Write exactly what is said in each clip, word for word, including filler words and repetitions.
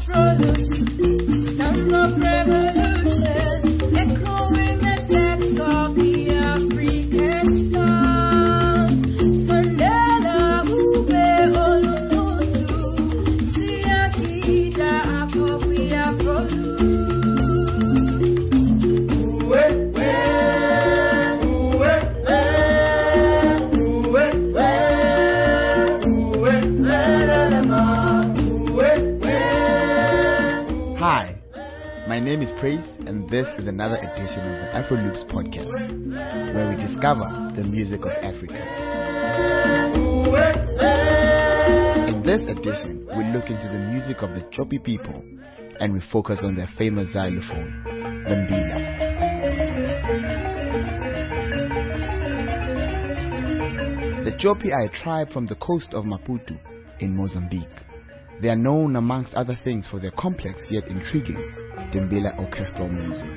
My name is Praise, and this is another edition of the Afro Loops podcast, where we discover the music of Africa. In this edition, we look into the music of the Chopi people, and we focus on their famous xylophone, the mbila. The Chopi are a tribe from the coast of Maputo in Mozambique. They are known, amongst other things, for their complex yet intriguing Dimbila orchestral music.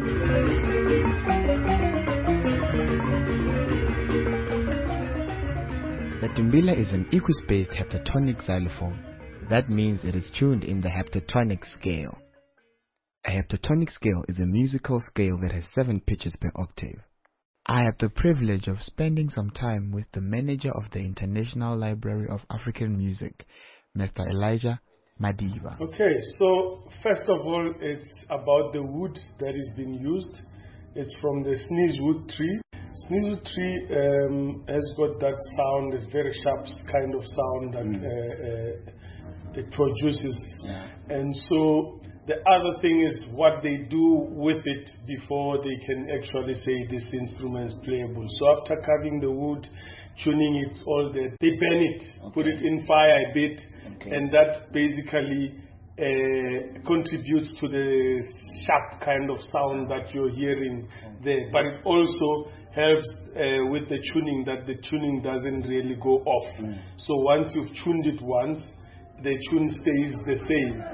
The Dimbila is an equispaced heptatonic xylophone. That means it is tuned in the heptatonic scale. A heptatonic scale is a musical scale that has seven pitches per octave. I had the privilege of spending some time with the manager of the International Library of African Music, Mister Elijah Madiba. Okay, so first of all, it's about the wood that is being used. It's from the sneezewood tree. Sneezewood tree um, has got that sound, it's very sharp kind of sound that mm. uh, uh, it produces. Yeah. And so the other thing is what they do with it before they can actually say this instrument is playable. So after carving the wood, tuning it, all that, they burn it, okay. Put it in fire a bit, okay. And that basically uh, contributes to the sharp kind of sound that you're hearing there. But it also helps uh, with the tuning, that the tuning doesn't really go off. Mm. So once you've tuned it once, the tune stays the same.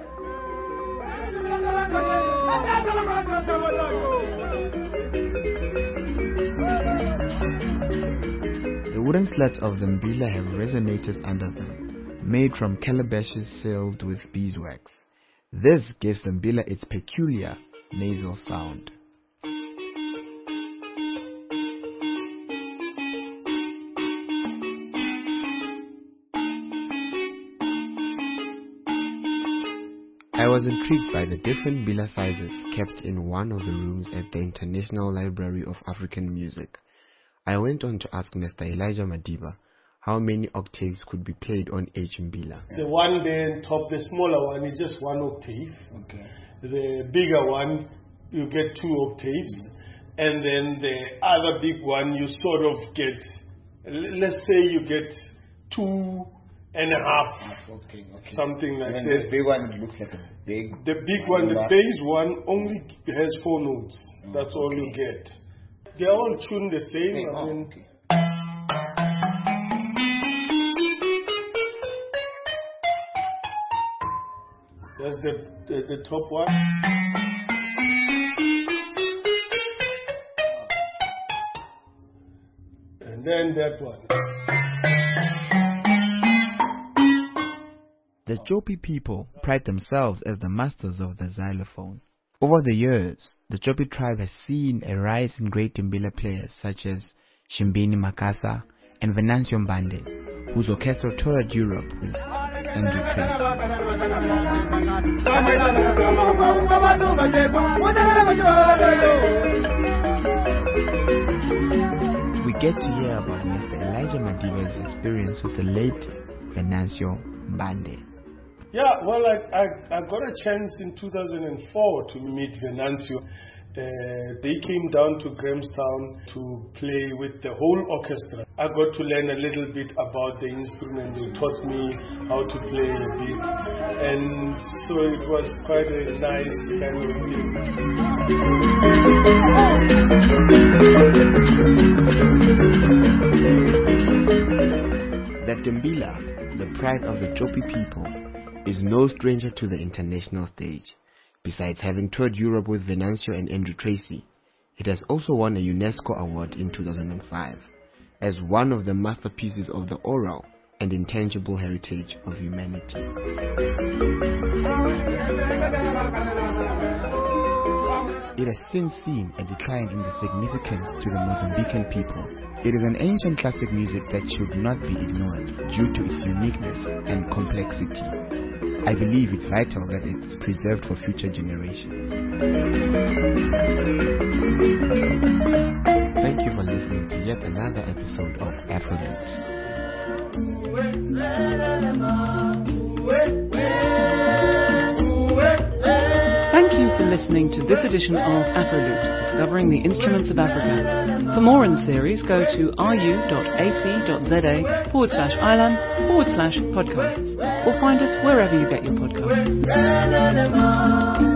The wooden slats of the mbila have resonators under them, made from calabashes sealed with beeswax. This gives the mbila its peculiar nasal sound. I was intrigued by the different mbila sizes kept in one of the rooms at the International Library of African Music. I went on to ask Mister Elijah Madiba how many octaves could be played on each mbila. The one there on top, the smaller one, is just one octave. Okay. The bigger one, you get two octaves. Mm-hmm. And then the other big one, you sort of get, let's say you get two and a half, okay, okay. Something like that. And this big one, it looks like a big... The big one, the bass one, only has four notes. Oh, That's all okay. you get. They're all tuned the same. Okay. I mean, okay. That's the, the, the top one. And then that one. The Chopi people pride themselves as the masters of the xylophone. Over the years, the Chopi tribe has seen a rise in great Dimbila players such as Shimbini Makasa and Venancio Mbande, whose orchestra toured Europe with Andrew Tracy. We get to hear about Mister Elijah Madiba's experience with the late Venancio Mbande. Yeah, well, I, I, I got a chance in two thousand four to meet Venancio. Uh, they came down to Grahamstown to play with the whole orchestra. I got to learn a little bit about the instrument. They taught me how to play a bit. And so it was quite a nice kind of thing. The Dimbila, the pride of the Chopi people, is no stranger to the international stage. Besides having toured Europe with Venancio and Andrew Tracy, it has also won a UNESCO award in two thousand five as one of the masterpieces of the oral and intangible heritage of humanity. It has since seen a decline in the significance to the Mozambican people. It is an ancient classic music that should not be ignored due to its uniqueness and complexity. I believe it's vital that it's preserved for future generations. Thank you for listening to yet another episode of Afroloops. Thank you for listening to this edition of Afroloops, Discovering the Instruments of Africa. For more in the series, go to ru.ac.za forward slash islam forward slash podcasts, or find us wherever you get your podcasts.